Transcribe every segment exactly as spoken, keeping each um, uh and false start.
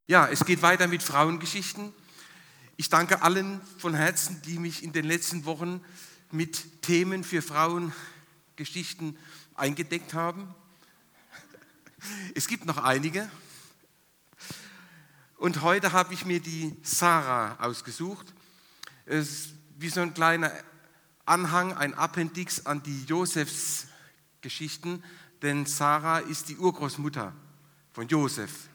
Ja, es geht weiter mit Frauengeschichten. Ich danke allen von Herzen, die mich in den letzten Wochen mit Themen für Frauengeschichten eingedeckt haben. Es gibt noch einige. Und heute habe ich mir die Sarah ausgesucht. Es ist wie so ein kleiner Anhang, ein Appendix an die Josefsgeschichten, denn Sarah ist die Urgroßmutter von Josef.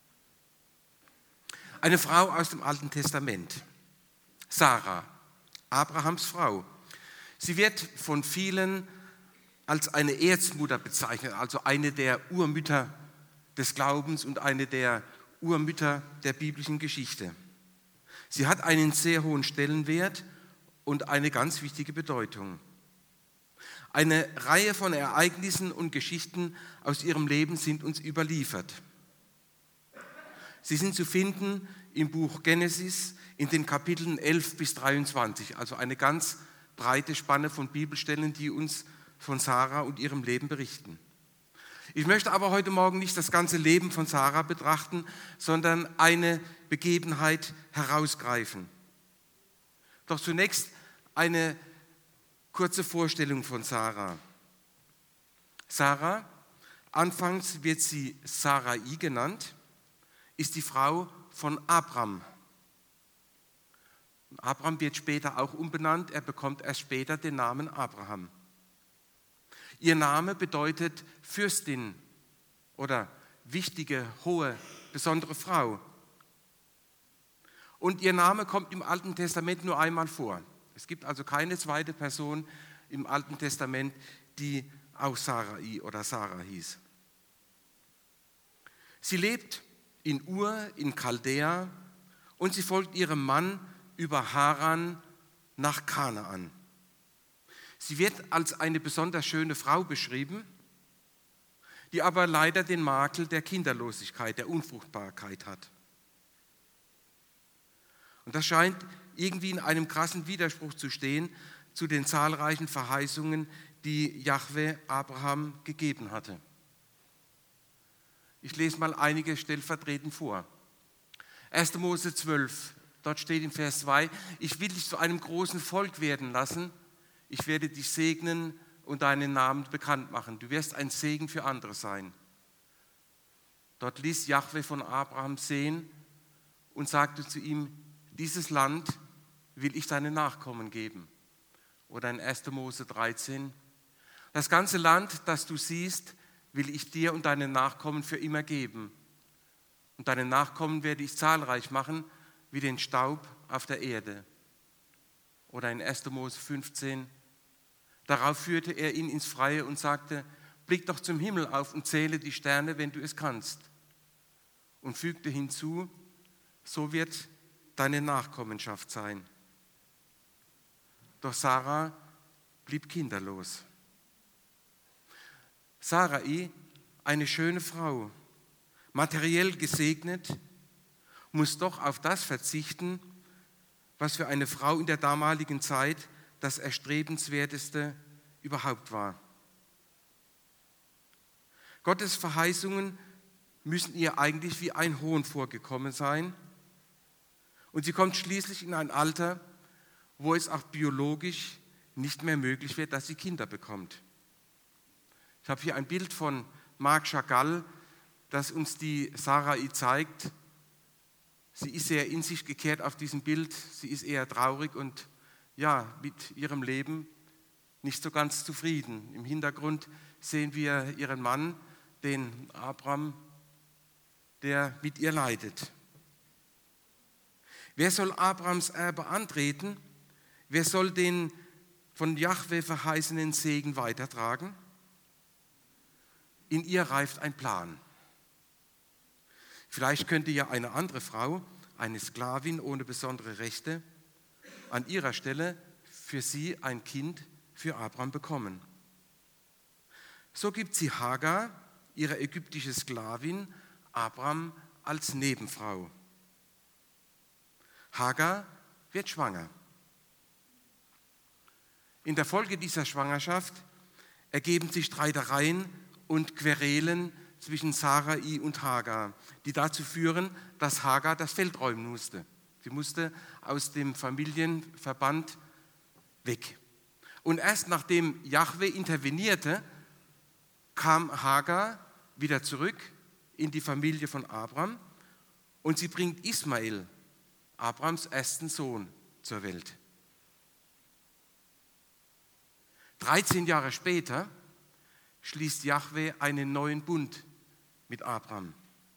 Eine Frau aus dem Alten Testament, Sarah, Abrahams Frau. Sie wird von vielen als eine Erzmutter bezeichnet, also eine der Urmütter des Glaubens und eine der Urmütter der biblischen Geschichte. Sie hat einen sehr hohen Stellenwert und eine ganz wichtige Bedeutung. Eine Reihe von Ereignissen und Geschichten aus ihrem Leben sind uns überliefert. Sie sind zu finden im Buch Genesis in den Kapiteln elf bis dreiundzwanzig, also eine ganz breite Spanne von Bibelstellen, die uns von Sarah und ihrem Leben berichten. Ich möchte aber heute Morgen nicht das ganze Leben von Sarah betrachten, sondern eine Begebenheit herausgreifen. Doch zunächst eine kurze Vorstellung von Sarah. Sarah, anfangs wird sie Sarai genannt, ist die Frau von Abram. Abram wird später auch umbenannt, er bekommt erst später den Namen Abraham. Ihr Name bedeutet Fürstin oder wichtige, hohe, besondere Frau. Und ihr Name kommt im Alten Testament nur einmal vor. Es gibt also keine zweite Person im Alten Testament, die auch Sarai oder Sarah hieß. Sie lebt in Ur, in Chaldea, und sie folgt ihrem Mann über Haran nach Kanaan. Sie wird als eine besonders schöne Frau beschrieben, die aber leider den Makel der Kinderlosigkeit, der Unfruchtbarkeit hat. Und das scheint irgendwie in einem krassen Widerspruch zu stehen zu den zahlreichen Verheißungen, die Jahwe Abraham gegeben hatte. Ich lese mal einige stellvertretend vor. erster Mose zwölf, dort steht in Vers zwei, ich will dich zu einem großen Volk werden lassen, ich werde dich segnen und deinen Namen bekannt machen. Du wirst ein Segen für andere sein. Dort ließ Jahwe von Abraham sehen und sagte zu ihm, dieses Land will ich deinen Nachkommen geben. Oder in erster Mose dreizehn, das ganze Land, das du siehst, will ich dir und deinen Nachkommen für immer geben. Und deine Nachkommen werde ich zahlreich machen, wie den Staub auf der Erde. Oder in erster Mose fünfzehn, darauf führte er ihn ins Freie und sagte, blick doch zum Himmel auf und zähle die Sterne, wenn du es kannst. Und fügte hinzu, so wird deine Nachkommenschaft sein. Doch Sarah blieb kinderlos. Sarai, eine schöne Frau, materiell gesegnet, muss doch auf das verzichten, was für eine Frau in der damaligen Zeit das Erstrebenswerteste überhaupt war. Gottes Verheißungen müssen ihr eigentlich wie ein Hohn vorgekommen sein und sie kommt schließlich in ein Alter, wo es auch biologisch nicht mehr möglich wird, dass sie Kinder bekommt. Ich habe hier ein Bild von Marc Chagall, das uns die Sarai zeigt. Sie ist sehr in sich gekehrt auf diesem Bild. Sie ist eher traurig und ja, mit ihrem Leben nicht so ganz zufrieden. Im Hintergrund sehen wir ihren Mann, den Abram, der mit ihr leidet. Wer soll Abrams Erbe antreten? Wer soll den von Jahwe verheißenen Segen weitertragen? In ihr reift ein Plan. Vielleicht könnte ja eine andere Frau, eine Sklavin ohne besondere Rechte, an ihrer Stelle für sie ein Kind für Abraham bekommen. So gibt sie Hagar, ihre ägyptische Sklavin, Abraham als Nebenfrau. Hagar wird schwanger. In der Folge dieser Schwangerschaft ergeben sich Streitereien und Querelen zwischen Sarai und Hagar, die dazu führen, dass Hagar das Feld räumen musste. Sie musste aus dem Familienverband weg. Und erst nachdem Jahwe intervenierte, kam Hagar wieder zurück in die Familie von Abraham und sie bringt Ismael, Abrahams ersten Sohn, zur Welt. dreizehn Jahre später schließt Jahwe einen neuen Bund mit Abraham.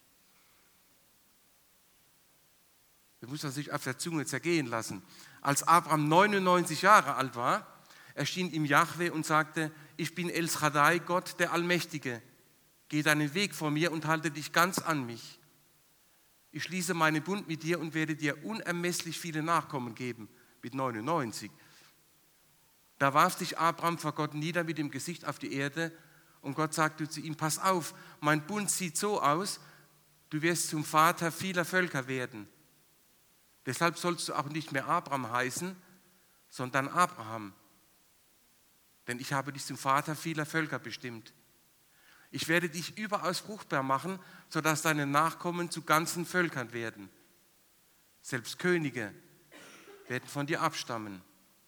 Das muss man sich auf der Zunge zergehen lassen. Als Abraham neunundneunzig Jahre alt war, erschien ihm Jahwe und sagte: Ich bin El Shaddai, Gott der Allmächtige. Geh deinen Weg vor mir und halte dich ganz an mich. Ich schließe meinen Bund mit dir und werde dir unermesslich viele Nachkommen geben, mit neunundneunzig. Da warf sich Abraham vor Gott nieder mit dem Gesicht auf die Erde und Gott sagte zu ihm: Pass auf, mein Bund sieht so aus, du wirst zum Vater vieler Völker werden. Deshalb sollst du auch nicht mehr Abraham heißen, sondern Abraham. Denn ich habe dich zum Vater vieler Völker bestimmt. Ich werde dich überaus fruchtbar machen, sodass deine Nachkommen zu ganzen Völkern werden. Selbst Könige werden von dir abstammen.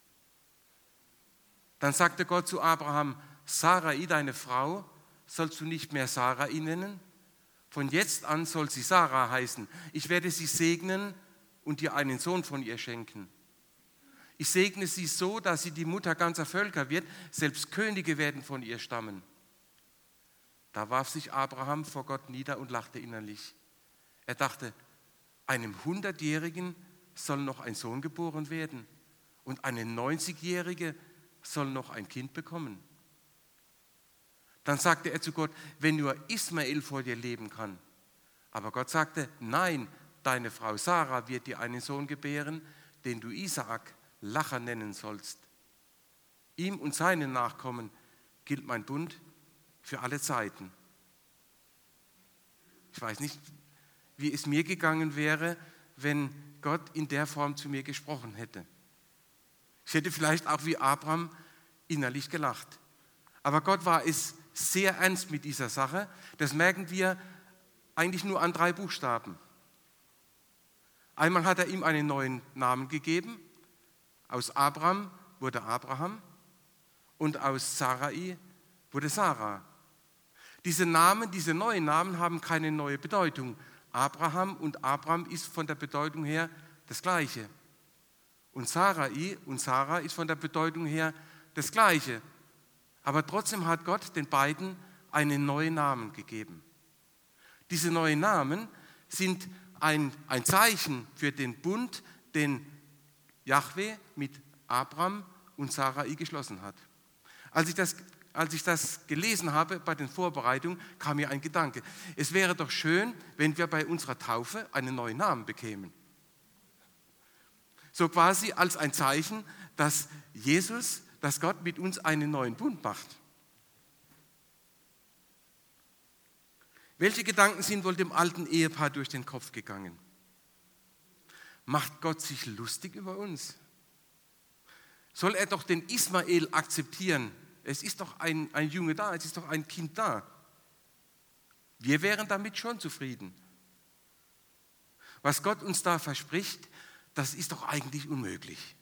Dann sagte Gott zu Abraham: Sarai, deine Frau, sollst du nicht mehr Sarai nennen? Von jetzt an soll sie Sarah heißen. Ich werde sie segnen und dir einen Sohn von ihr schenken. Ich segne sie so, dass sie die Mutter ganzer Völker wird. Selbst Könige werden von ihr stammen. Da warf sich Abraham vor Gott nieder und lachte innerlich. Er dachte: Einem Hundertjährigen soll noch ein Sohn geboren werden und eine neunzigjährige soll noch ein Kind bekommen. Dann sagte er zu Gott: Wenn nur Ismael vor dir leben kann. Aber Gott sagte: Nein, deine Frau Sarah wird dir einen Sohn gebären, den du Isaak Lacher nennen sollst. Ihm und seinen Nachkommen gilt mein Bund für alle Zeiten. Ich weiß nicht, wie es mir gegangen wäre, wenn Gott in der Form zu mir gesprochen hätte. Ich hätte vielleicht auch wie Abraham innerlich gelacht. Aber Gott war es sehr ernst mit dieser Sache. Das merken wir eigentlich nur an drei Buchstaben. Einmal hat er ihm einen neuen Namen gegeben. Aus Abraham wurde Abraham und aus Sarai wurde Sarah. Diese Namen, diese neuen Namen haben keine neue Bedeutung. Abraham und Abraham ist von der Bedeutung her das Gleiche. Und Sarai und Sarah ist von der Bedeutung her das Gleiche. Aber trotzdem hat Gott den beiden einen neuen Namen gegeben. Diese neuen Namen sind ein, ein Zeichen für den Bund, den Jahwe mit Abraham und Sarai geschlossen hat. Als ich das, als ich das gelesen habe bei den Vorbereitungen, kam mir ein Gedanke. Es wäre doch schön, wenn wir bei unserer Taufe einen neuen Namen bekämen. So quasi als ein Zeichen, dass Jesus, dass Gott mit uns einen neuen Bund macht. Welche Gedanken sind wohl dem alten Ehepaar durch den Kopf gegangen? Macht Gott sich lustig über uns? Soll er doch den Ismael akzeptieren? Es ist doch ein, ein Junge da, es ist doch ein Kind da. Wir wären damit schon zufrieden. Was Gott uns da verspricht, das ist doch eigentlich unmöglich.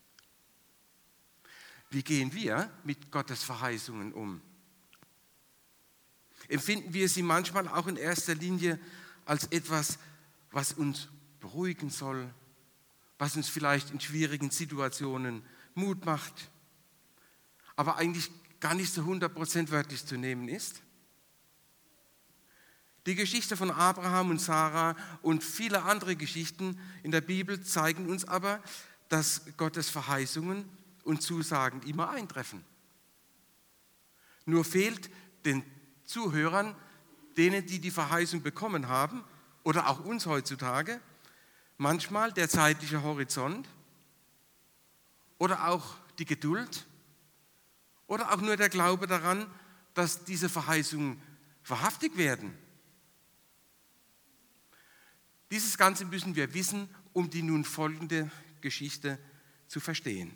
Wie gehen wir mit Gottes Verheißungen um? Empfinden wir sie manchmal auch in erster Linie als etwas, was uns beruhigen soll, was uns vielleicht in schwierigen Situationen Mut macht, aber eigentlich gar nicht so hundert Prozent wörtlich zu nehmen ist? Die Geschichte von Abraham und Sarah und viele andere Geschichten in der Bibel zeigen uns aber, dass Gottes Verheißungen und Zusagen immer eintreffen. Nur fehlt den Zuhörern, denen, die die Verheißung bekommen haben, oder auch uns heutzutage, manchmal der zeitliche Horizont oder auch die Geduld oder auch nur der Glaube daran, dass diese Verheißungen wahrhaftig werden. Dieses Ganze müssen wir wissen, um die nun folgende Geschichte zu verstehen.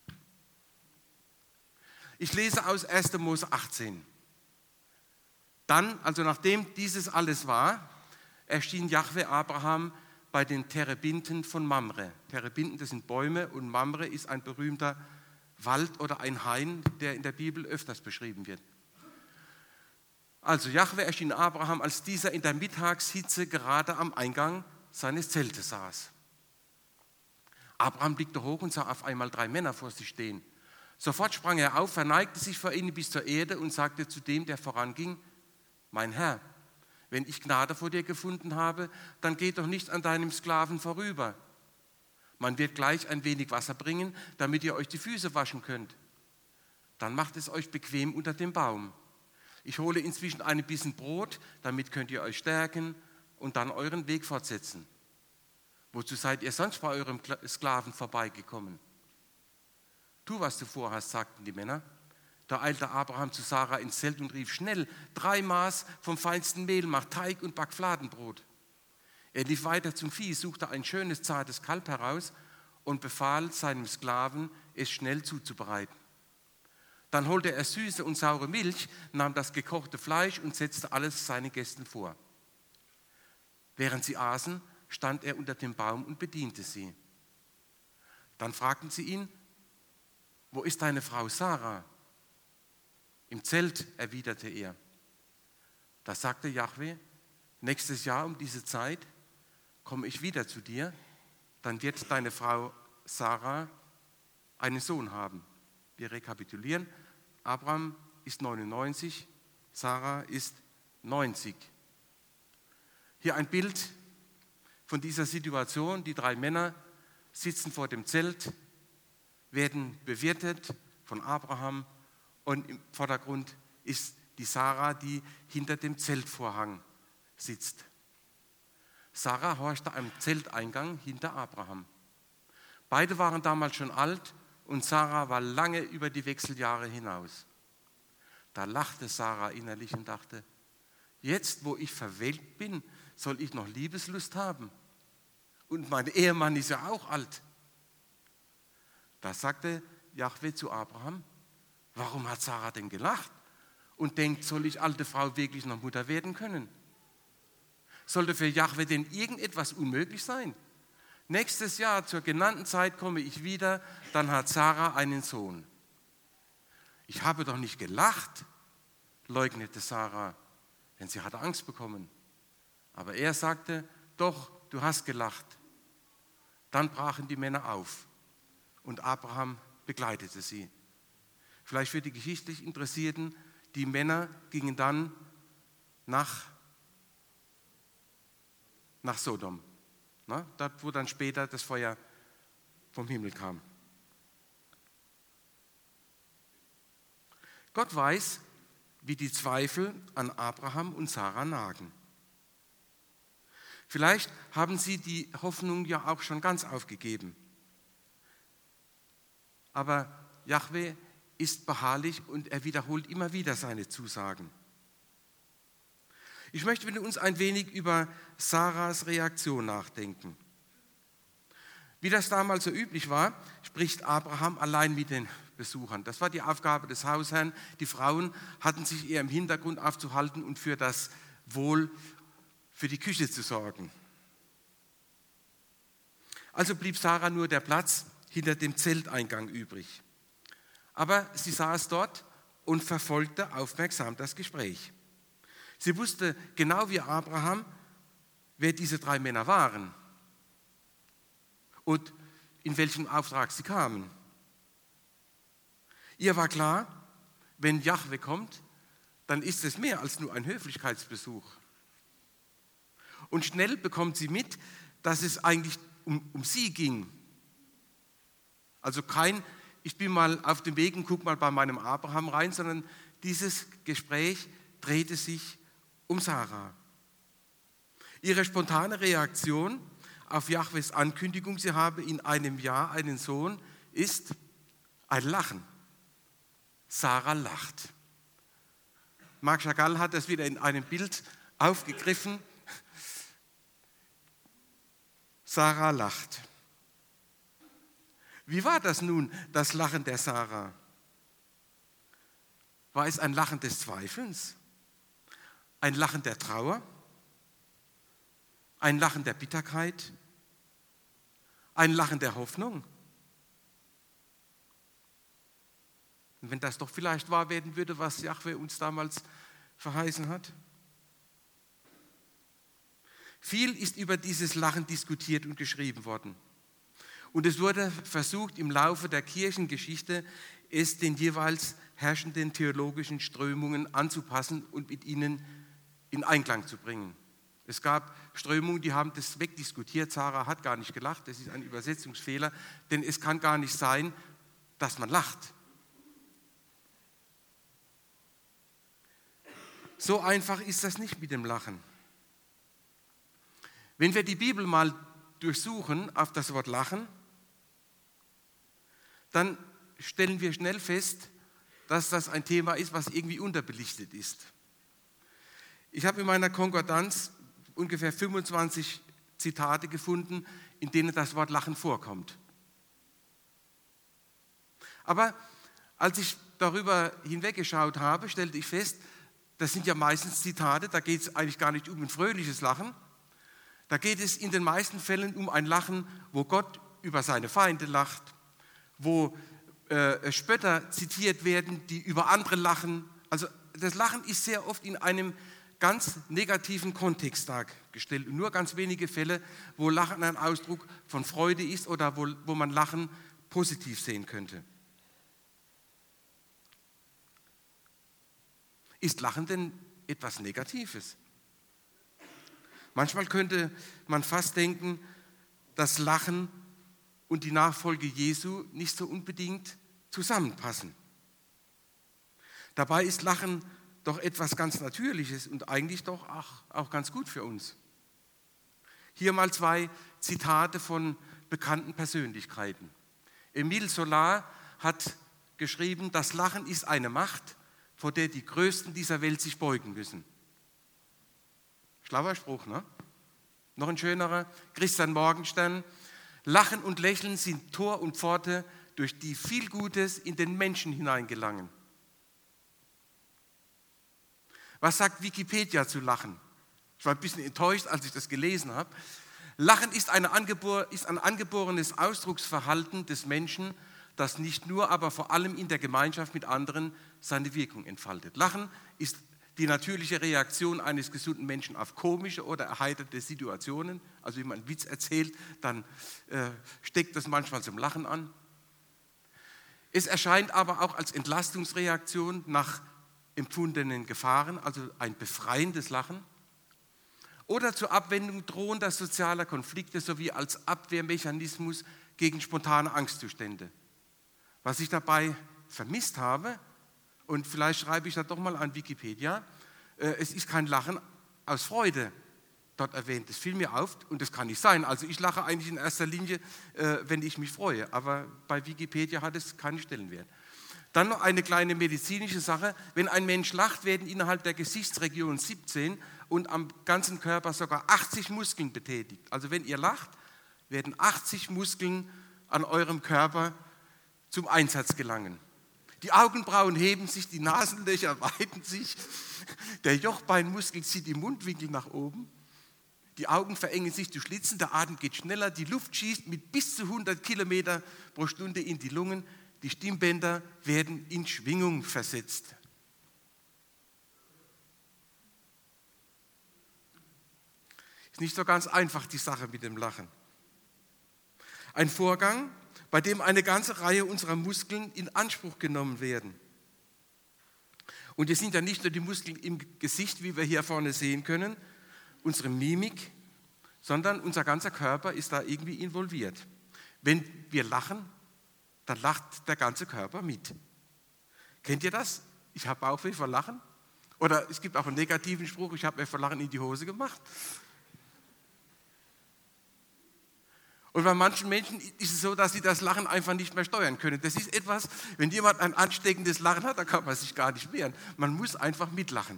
Ich lese aus erster Mose achtzehn. Dann, also nachdem dieses alles war, erschien Jahwe Abraham bei den Terebinten von Mamre. Terebinten, das sind Bäume, und Mamre ist ein berühmter Wald oder ein Hain, der in der Bibel öfters beschrieben wird. Also Jahwe erschien Abraham, als dieser in der Mittagshitze gerade am Eingang seines Zeltes saß. Abraham blickte hoch und sah auf einmal drei Männer vor sich stehen. Sofort sprang er auf, verneigte sich vor ihnen bis zur Erde und sagte zu dem, der voranging: Mein Herr, wenn ich Gnade vor dir gefunden habe, dann geht doch nicht an deinem Sklaven vorüber. Man wird gleich ein wenig Wasser bringen, damit ihr euch die Füße waschen könnt. Dann macht es euch bequem unter dem Baum. Ich hole inzwischen ein Bissen Brot, damit könnt ihr euch stärken und dann euren Weg fortsetzen. Wozu seid ihr sonst bei eurem Sklaven vorbeigekommen? Tu, was du vorhast, sagten die Männer. Da eilte Abraham zu Sarah ins Zelt und rief: Schnell, drei Maß vom feinsten Mehl, mach Teig und back Fladenbrot. Er lief weiter zum Vieh, suchte ein schönes, zartes Kalb heraus und befahl seinem Sklaven, es schnell zuzubereiten. Dann holte er süße und saure Milch, nahm das gekochte Fleisch und setzte alles seinen Gästen vor. Während sie aßen, stand er unter dem Baum und bediente sie. Dann fragten sie ihn: Wo ist deine Frau Sarah? Im Zelt, erwiderte er. Da sagte Jahwe: Nächstes Jahr um diese Zeit komme ich wieder zu dir, dann wird deine Frau Sarah einen Sohn haben. Wir rekapitulieren: Abraham ist neunundneunzig, Sarah ist neunzig. Hier ein Bild von dieser Situation. Die drei Männer sitzen vor dem Zelt, werden bewirtet von Abraham, und im Vordergrund ist die Sarah, die hinter dem Zeltvorhang sitzt. Sarah horchte am Zelteingang hinter Abraham. Beide waren damals schon alt und Sarah war lange über die Wechseljahre hinaus. Da lachte Sarah innerlich und dachte: Jetzt, wo ich verwelkt bin, soll ich noch Liebeslust haben? Und mein Ehemann ist ja auch alt. Da sagte Jahwe zu Abraham: Warum hat Sarah denn gelacht und denkt, soll ich alte Frau wirklich noch Mutter werden können? Sollte für Jahwe denn irgendetwas unmöglich sein? Nächstes Jahr zur genannten Zeit komme ich wieder, dann hat Sarah einen Sohn. Ich habe doch nicht gelacht, leugnete Sarah, denn sie hatte Angst bekommen. Aber er sagte: Doch, du hast gelacht. Dann brachen die Männer auf und Abraham begleitete sie. Vielleicht für die geschichtlich Interessierten: Die Männer gingen dann nach, nach Sodom, ne? Dort, wo dann später das Feuer vom Himmel kam. Gott weiß, wie die Zweifel an Abraham und Sarah nagen. Vielleicht haben sie die Hoffnung ja auch schon ganz aufgegeben. Aber Jahwe ist beharrlich und er wiederholt immer wieder seine Zusagen. Ich möchte mit uns ein wenig über Sarahs Reaktion nachdenken. Wie das damals so üblich war, spricht Abraham allein mit den Besuchern. Das war die Aufgabe des Hausherrn. Die Frauen hatten sich eher im Hintergrund aufzuhalten und für das Wohl, für die Küche zu sorgen. Also blieb Sarah nur der Platz hinter dem Zelteingang übrig. Aber sie saß dort und verfolgte aufmerksam das Gespräch. Sie wusste genau wie Abraham, wer diese drei Männer waren und in welchem Auftrag sie kamen. Ihr war klar, wenn Jahwe kommt, dann ist es mehr als nur ein Höflichkeitsbesuch. Und schnell bekommt sie mit, dass es eigentlich um, um sie ging. Also kein, ich bin mal auf dem Weg und guck mal bei meinem Abraham rein, sondern dieses Gespräch drehte sich um Sarah. Ihre spontane Reaktion auf Jahwes Ankündigung, sie habe in einem Jahr einen Sohn, ist ein Lachen. Sarah lacht. Marc Chagall hat das wieder in einem Bild aufgegriffen. Sarah lacht. Wie war das nun, das Lachen der Sarah? War es ein Lachen des Zweifelns? ein Lachen der Trauer, ein Lachen der Bitterkeit, ein Lachen der Hoffnung. Und wenn das doch vielleicht wahr werden würde, was Jahwe uns damals verheißen hat. Viel ist über dieses Lachen diskutiert und geschrieben worden. Und es wurde versucht, im Laufe der Kirchengeschichte es den jeweils herrschenden theologischen Strömungen anzupassen und mit ihnen in Einklang zu bringen. Es gab Strömungen, die haben das wegdiskutiert. Sarah hat gar nicht gelacht, das ist ein Übersetzungsfehler, denn es kann gar nicht sein, dass man lacht. So einfach ist das nicht mit dem Lachen. Wenn wir die Bibel mal durchsuchen auf das Wort Lachen, dann stellen wir schnell fest, dass das ein Thema ist, was irgendwie unterbelichtet ist. Ich habe in meiner Konkordanz ungefähr fünfundzwanzig Zitate gefunden, in denen das Wort Lachen vorkommt. Aber als ich darüber hinweggeschaut habe, stellte ich fest, das sind ja meistens Zitate, da geht es eigentlich gar nicht um ein fröhliches Lachen. Da geht es in den meisten Fällen um ein Lachen, wo Gott über seine Feinde lacht, wo äh, Spötter zitiert werden, die über andere lachen. Also das Lachen ist sehr oft in einem ganz negativen Kontext dargestellt. Und nur ganz wenige Fälle, wo Lachen ein Ausdruck von Freude ist oder wo, wo man Lachen positiv sehen könnte. Ist Lachen denn etwas Negatives? Manchmal könnte man fast denken, dass Lachen und die Nachfolge Jesu nicht so unbedingt zusammenpassen. Dabei ist Lachen doch etwas ganz Natürliches und eigentlich doch auch, auch ganz gut für uns. Hier mal zwei Zitate von bekannten Persönlichkeiten. Émile Zola hat geschrieben, das Lachen ist eine Macht, vor der die Größten dieser Welt sich beugen müssen. Schlauer Spruch, ne? Noch ein schönerer, Christian Morgenstern. Lachen und Lächeln sind Tor und Pforte, durch die viel Gutes in den Menschen hineingelangen. Was sagt Wikipedia zu Lachen? Ich war ein bisschen enttäuscht, als ich das gelesen habe. Lachen ist, eine Angebor- ist ein angeborenes Ausdrucksverhalten des Menschen, das nicht nur, aber vor allem in der Gemeinschaft mit anderen seine Wirkung entfaltet. Lachen ist die natürliche Reaktion eines gesunden Menschen auf komische oder erheiterte Situationen. Also wenn man einen Witz erzählt, dann äh, steckt das manchmal zum Lachen an. Es erscheint aber auch als Entlastungsreaktion nach empfundenen Gefahren, also ein befreiendes Lachen. Oder zur Abwendung drohender sozialer Konflikte sowie als Abwehrmechanismus gegen spontane Angstzustände. Was ich dabei vermisst habe, und vielleicht schreibe ich das doch mal an Wikipedia, äh, es ist kein Lachen aus Freude dort erwähnt. Das fiel mir auf und das kann nicht sein. Also ich lache eigentlich in erster Linie, äh, wenn ich mich freue, aber bei Wikipedia hat es keinen Stellenwert. Dann noch eine kleine medizinische Sache. Wenn ein Mensch lacht, werden innerhalb der Gesichtsregion siebzehn und am ganzen Körper sogar achtzig Muskeln betätigt. Also wenn ihr lacht, werden achtzig Muskeln an eurem Körper zum Einsatz gelangen. Die Augenbrauen heben sich, die Nasenlöcher weiten sich, der Jochbeinmuskel zieht die Mundwinkel nach oben, die Augen verengen sich zu Schlitzen, der Atem geht schneller, die Luft schießt mit bis zu hundert Kilometer pro Stunde in die Lungen, die Stimmbänder werden in Schwingung versetzt. Ist nicht so ganz einfach, die Sache mit dem Lachen. Ein Vorgang, bei dem eine ganze Reihe unserer Muskeln in Anspruch genommen werden. Und es sind ja nicht nur die Muskeln im Gesicht, wie wir hier vorne sehen können, unsere Mimik, sondern unser ganzer Körper ist da irgendwie involviert. Wenn wir lachen, dann lacht der ganze Körper mit. Kennt ihr das? Ich habe Bauchweh vor Lachen. Oder es gibt auch einen negativen Spruch, ich habe mir vor Lachen in die Hose gemacht. Und bei manchen Menschen ist es so, dass sie das Lachen einfach nicht mehr steuern können. Das ist etwas, wenn jemand ein ansteckendes Lachen hat, dann kann man sich gar nicht wehren. Man muss einfach mitlachen.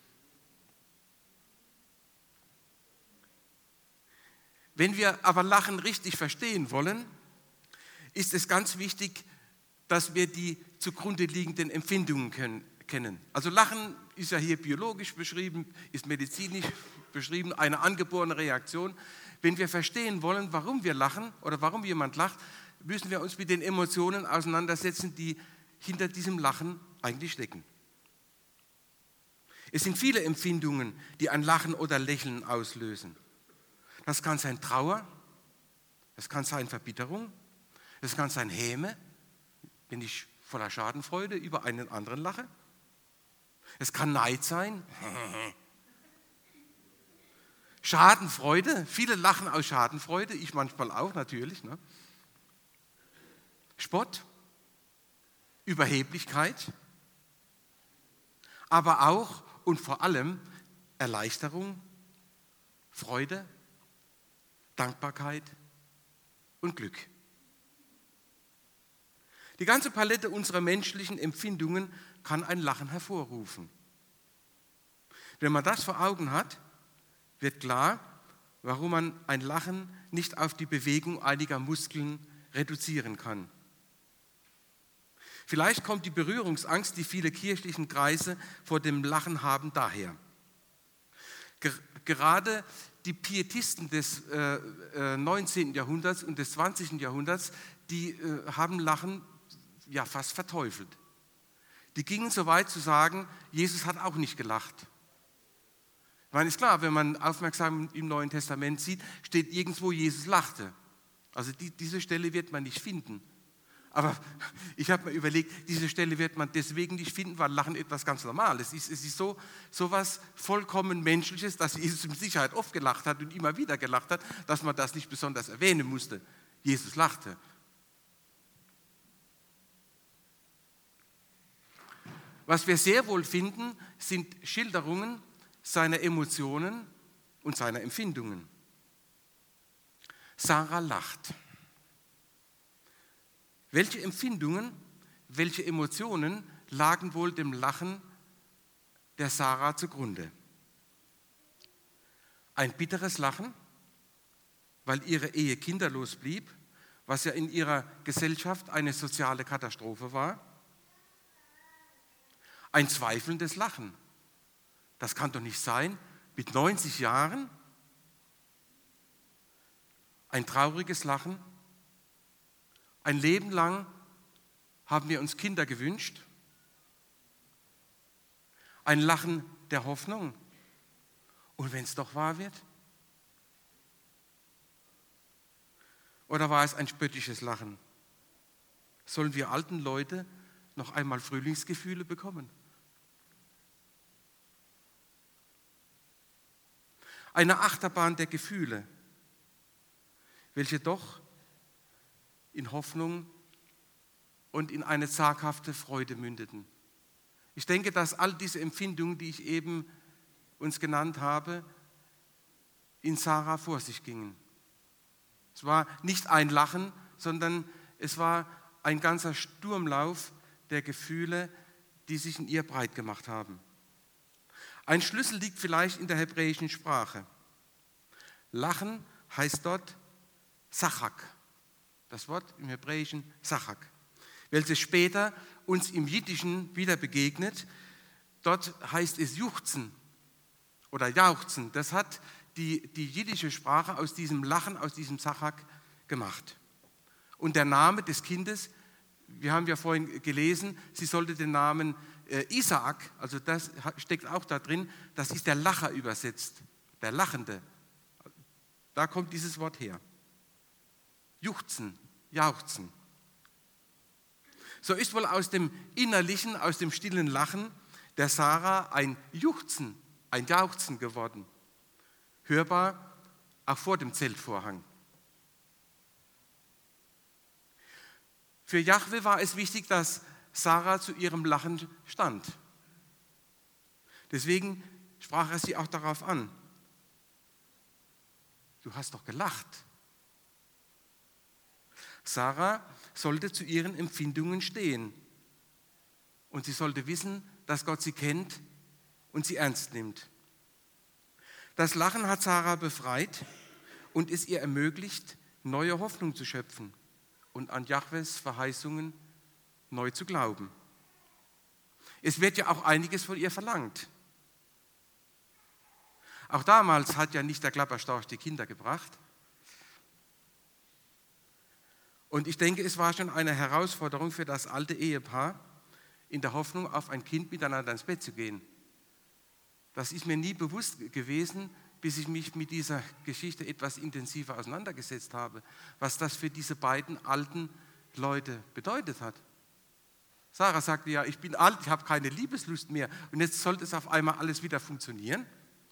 Wenn wir aber Lachen richtig verstehen wollen, ist es ganz wichtig, dass wir die zugrunde liegenden Empfindungen können, kennen. Also Lachen ist ja hier biologisch beschrieben, ist medizinisch beschrieben, eine angeborene Reaktion. Wenn wir verstehen wollen, warum wir lachen oder warum jemand lacht, müssen wir uns mit den Emotionen auseinandersetzen, die hinter diesem Lachen eigentlich stecken. Es sind viele Empfindungen, die ein Lachen oder Lächeln auslösen. Das kann sein Trauer, das kann sein Verbitterung, das kann sein Häme, wenn ich voller Schadenfreude über einen anderen lache. Es kann Neid sein. Schadenfreude, viele lachen aus Schadenfreude, ich manchmal auch natürlich. Ne? Spott, Überheblichkeit, aber auch und vor allem Erleichterung, Freude, Dankbarkeit und Glück. Die ganze Palette unserer menschlichen Empfindungen kann ein Lachen hervorrufen. Wenn man das vor Augen hat, wird klar, warum man ein Lachen nicht auf die Bewegung einiger Muskeln reduzieren kann. Vielleicht kommt die Berührungsangst, die viele kirchlichen Kreise vor dem Lachen haben, daher. Gerade die Pietisten des äh, neunzehnten Jahrhunderts und des zwanzigsten Jahrhunderts, die äh, haben Lachen ja fast verteufelt. Die gingen so weit zu sagen, Jesus hat auch nicht gelacht. Ich meine, ist klar, wenn man aufmerksam im Neuen Testament sieht, steht irgendwo, Jesus lachte. Also die, diese Stelle wird man nicht finden. Aber ich habe mir überlegt, diese Stelle wird man deswegen nicht finden, weil Lachen etwas ganz Normales ist. Es ist so etwas vollkommen Menschliches, dass Jesus mit Sicherheit oft gelacht hat und immer wieder gelacht hat, dass man das nicht besonders erwähnen musste. Jesus lachte. Was wir sehr wohl finden, sind Schilderungen seiner Emotionen und seiner Empfindungen. Sarah lacht. Welche Empfindungen, welche Emotionen lagen wohl dem Lachen der Sarah zugrunde? Ein bitteres Lachen, weil ihre Ehe kinderlos blieb, was ja in ihrer Gesellschaft eine soziale Katastrophe war. Ein zweifelndes Lachen. Das kann doch nicht sein, mit neunzig Jahren. Ein trauriges Lachen. Ein Leben lang haben wir uns Kinder gewünscht. Ein Lachen der Hoffnung. Und wenn es doch wahr wird? Oder war es ein spöttisches Lachen? Sollen wir alten Leute noch einmal Frühlingsgefühle bekommen? Eine Achterbahn der Gefühle, welche doch in Hoffnung und in eine zaghafte Freude mündeten. Ich denke, dass all diese Empfindungen, die ich eben uns genannt habe, in Sarah vor sich gingen. Es war nicht ein Lachen, sondern es war ein ganzer Sturmlauf der Gefühle, die sich in ihr breit gemacht haben. Ein Schlüssel liegt vielleicht in der hebräischen Sprache. Lachen heißt dort Sachak. Das Wort im Hebräischen Sachak, welches später uns im Jiddischen wieder begegnet. Dort heißt es Juchzen oder Jauchzen. Das hat die, die jiddische Sprache aus diesem Lachen, aus diesem Sachak gemacht. Und der Name des Kindes, wir haben ja vorhin gelesen, sie sollte den Namen äh, Isaak, also das steckt auch da drin, das ist der Lacher übersetzt, der Lachende. Da kommt dieses Wort her. Juchzen, jauchzen. So ist wohl aus dem innerlichen, aus dem stillen Lachen der Sarah ein Juchzen, ein Jauchzen geworden. Hörbar auch vor dem Zeltvorhang. Für Jahwe war es wichtig, dass Sarah zu ihrem Lachen stand. Deswegen sprach er sie auch darauf an. Du hast doch gelacht. Sarah sollte zu ihren Empfindungen stehen. Und sie sollte wissen, dass Gott sie kennt und sie ernst nimmt. Das Lachen hat Sarah befreit und es ihr ermöglicht, neue Hoffnung zu schöpfen und an Jahwes Verheißungen neu zu glauben. Es wird ja auch einiges von ihr verlangt. Auch damals hat ja nicht der Klapperstorch die Kinder gebracht. Und ich denke, es war schon eine Herausforderung für das alte Ehepaar, in der Hoffnung, auf ein Kind miteinander ins Bett zu gehen. Das ist mir nie bewusst gewesen, bis ich mich mit dieser Geschichte etwas intensiver auseinandergesetzt habe, was das für diese beiden alten Leute bedeutet hat. Sarah sagte ja, ich bin alt, ich habe keine Liebeslust mehr und jetzt sollte es auf einmal alles wieder funktionieren.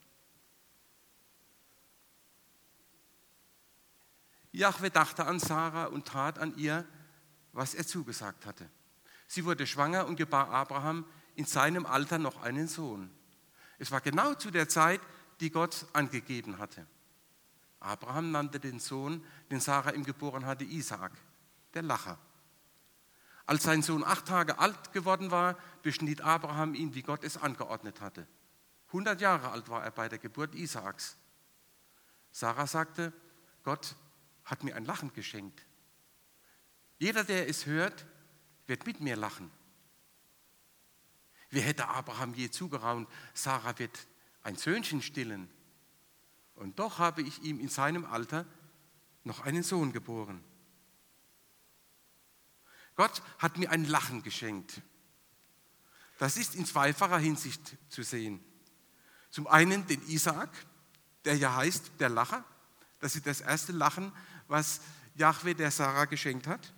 Jahwe dachte an Sarah und tat an ihr, was er zugesagt hatte. Sie wurde schwanger und gebar Abraham in seinem Alter noch einen Sohn. Es war genau zu der Zeit, die Gott angegeben hatte. Abraham nannte den Sohn, den Sarah ihm geboren hatte, Isaak, der Lacher. Als sein Sohn acht Tage alt geworden war, beschnitt Abraham ihn, wie Gott es angeordnet hatte. hundert Jahre alt war er bei der Geburt Isaaks. Sarah sagte, Gott hat mir ein Lachen geschenkt. Jeder, der es hört, wird mit mir lachen. Wie hätte Abraham je zugeraunt, Sarah wird ein Söhnchen stillen. Und doch habe ich ihm in seinem Alter noch einen Sohn geboren. Gott hat mir ein Lachen geschenkt. Das ist in zweifacher Hinsicht zu sehen. Zum einen den Isaak, der ja heißt der Lacher. Das ist das erste Lachen, was Jahwe der Sarah geschenkt hat.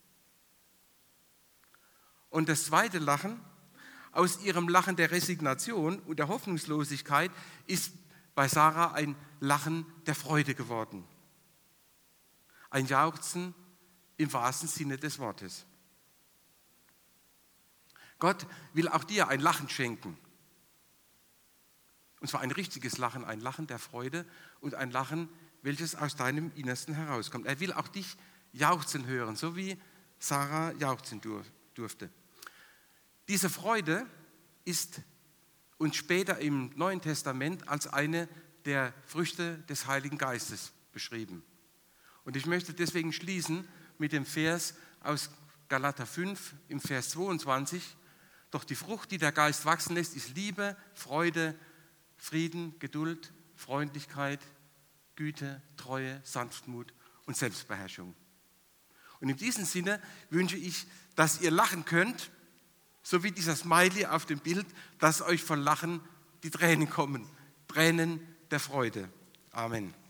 Und das zweite Lachen, aus ihrem Lachen der Resignation und der Hoffnungslosigkeit ist bei Sarah ein Lachen der Freude geworden. Ein Jauchzen im wahrsten Sinne des Wortes. Gott will auch dir ein Lachen schenken. Und zwar ein richtiges Lachen, ein Lachen der Freude und ein Lachen, welches aus deinem Innersten herauskommt. Er will auch dich jauchzen hören, so wie Sarah jauchzen durfte. Diese Freude ist uns später im Neuen Testament als eine der Früchte des Heiligen Geistes beschrieben. Und ich möchte deswegen schließen mit dem Vers aus Galater fünf im Vers zweiundzwanzig. Doch die Frucht, die der Geist wachsen lässt, ist Liebe, Freude, Frieden, Geduld, Freundlichkeit, Güte, Treue, Sanftmut und Selbstbeherrschung. Und in diesem Sinne wünsche ich, dass ihr lachen könnt, so wie dieser Smiley auf dem Bild, dass euch vor Lachen die Tränen kommen. Tränen der Freude. Amen.